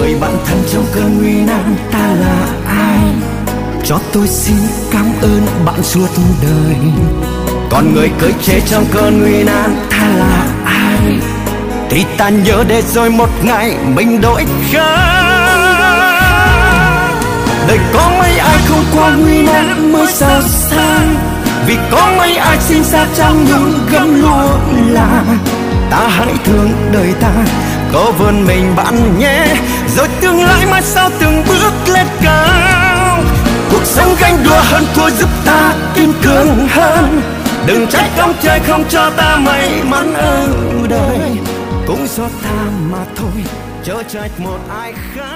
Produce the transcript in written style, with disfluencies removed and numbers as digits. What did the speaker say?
người bạn thân trong cơn nguy nan ta là ai? Cho tôi xin cảm ơn bạn suốt đời. Còn người cởi chế trong cơn nguy nan ta là ai? Thì ta nhớ để rồi một ngày mình đổi khác. Đời có mấy ai không qua nguy nan mới giàu sang, vì có mấy ai sinh ra trong những gấm lúa là. Ta hãy thương đời ta, có vươn mình bạn nhé, rồi tương lai mai sau từng bước lên cao. Cuộc sống ganh đua hơn thua giúp ta kiên cường hơn. Đừng trách ông trời không cho ta may mắn ở đời, cũng do ta mà thôi, chớ trách một ai khác.